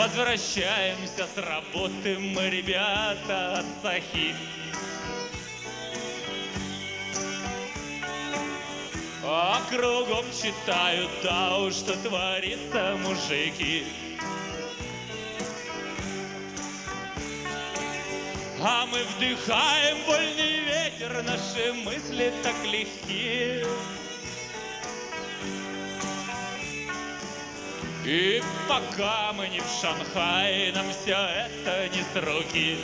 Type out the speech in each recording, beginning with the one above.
Возвращаемся с работы мы, ребята, от Сахи. А кругом читают, да уж, что творится, мужики. А мы вдыхаем вольный ветер, наши мысли так легки. И пока мы не в Шанхае, нам все это не с руки.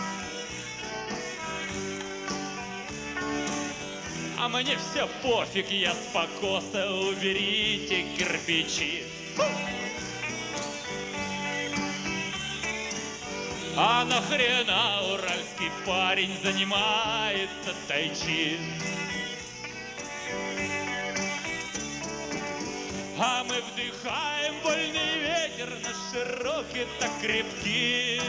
А мне все пофиг, я с покоса, уберите кирпичи. А нахрена уральский парень занимается тайчи? А мы вдыхаем вольный ветер, наши руки так крепки.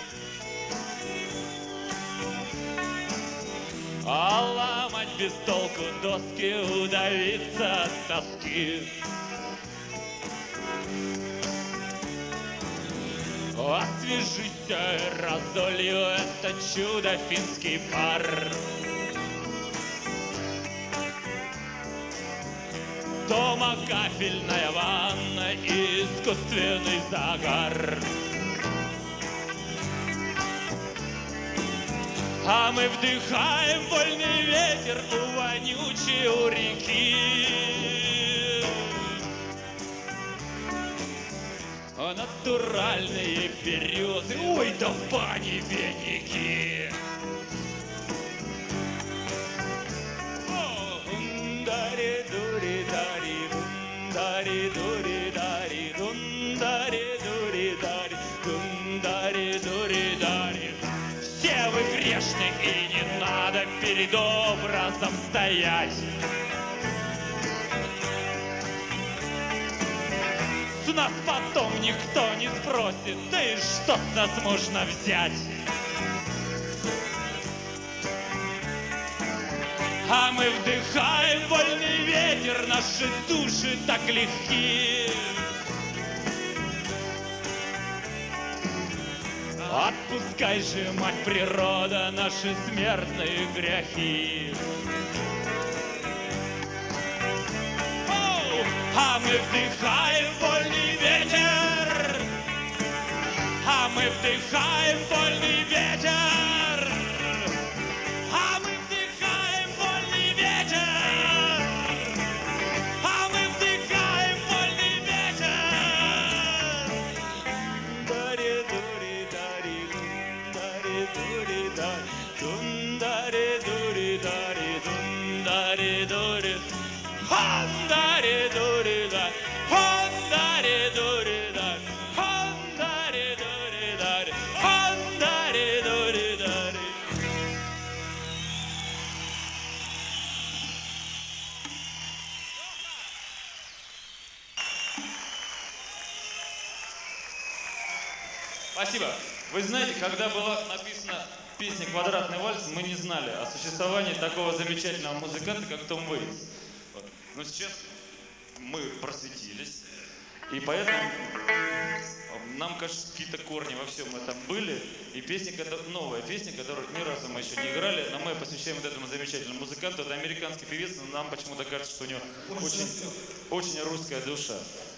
А ломать без толку доски, удавиться от тоски. Освежись аэрозолью, это чудо финский пар. Дома кафельная ванна и искусственный загар. А мы вдыхаем вольный ветер у вонючей у реки. А натуральные березы, ой, да в бане веники. Все вы грешны, и не надо перед образом стоять. С нас потом никто не спросит, да и что с нас можно взять? А мы вдыхаем вольный ветер, наши души так легки. Отпускай же, мать природа, наши смертные грехи. А мы вдыхаем вольный ветер, а мы вдыхаем вольный ветер, а мы вдыхаем вольный ветер, а мы вдыхаем вольный ветер. Спасибо. Вы знаете, когда была написана песня «Квадратный вальс», мы не знали о существовании такого замечательного музыканта, как Том Уэйтс. Вот. Но сейчас мы просветились, и поэтому нам кажется, какие-то корни во всем этом были. И песня, новая песня, которую ни разу мы еще не играли, но мы посвящаем вот этому замечательному музыканту. Это американский певец, но нам почему-то кажется, что у него очень русская душа.